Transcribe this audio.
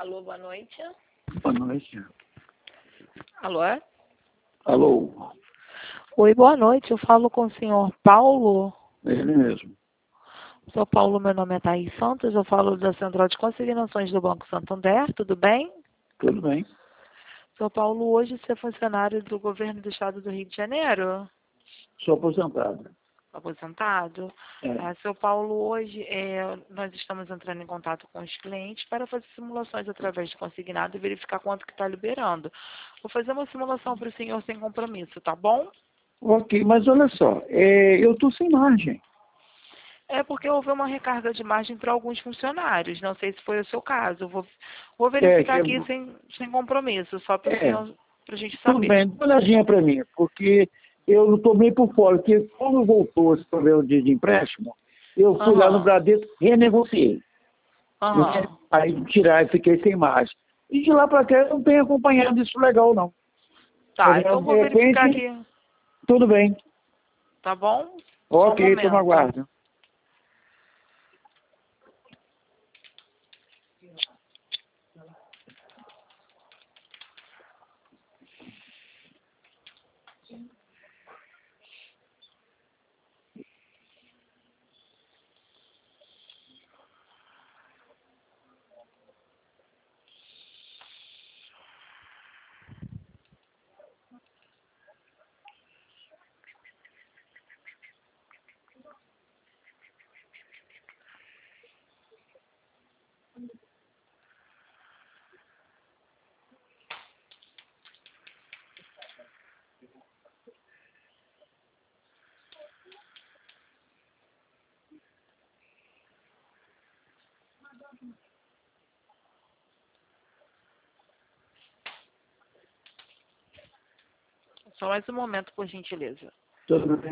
Alô, boa noite. Boa noite. Alô, é? Alô, Oi, boa noite. Eu falo com o senhor Paulo. ele mesmo. Sou Paulo, meu nome é Thaís Santos. Eu falo da Central de Consignações do Banco Santander, tudo bem? Tudo bem? Sou Paulo, hoje você é funcionário do governo do estado do Rio de Janeiro? Sou aposentado. Aposentado? É. Seu Paulo, hoje nós estamos entrando em contato com os clientes para fazer simulações através de consignado e verificar quanto que está liberando. Vou fazer uma simulação para o senhor sem compromisso, tá bom? Ok, mas olha só, eu estou sem margem. É porque houve uma recarga de margem para alguns funcionários. Não sei se foi o seu caso. Vou verificar aqui sem compromisso, só para o senhor, para a gente Tudo saber. bem, dá uma olhadinha para mim, porque eu não estou bem por fora, porque quando voltou esse problema de empréstimo, eu fui lá no Aham, Bradesco, renegociei. aham. Aí tirar e fiquei sem margem. E de lá para cá eu não tenho acompanhado isso legal, não. Tá, então Entendeu? eu De vou verificar repente, aqui, tudo bem. tá bom? Só um Ok, estou no momento. aguardo. Só mais um momento, por gentileza. Tudo bem.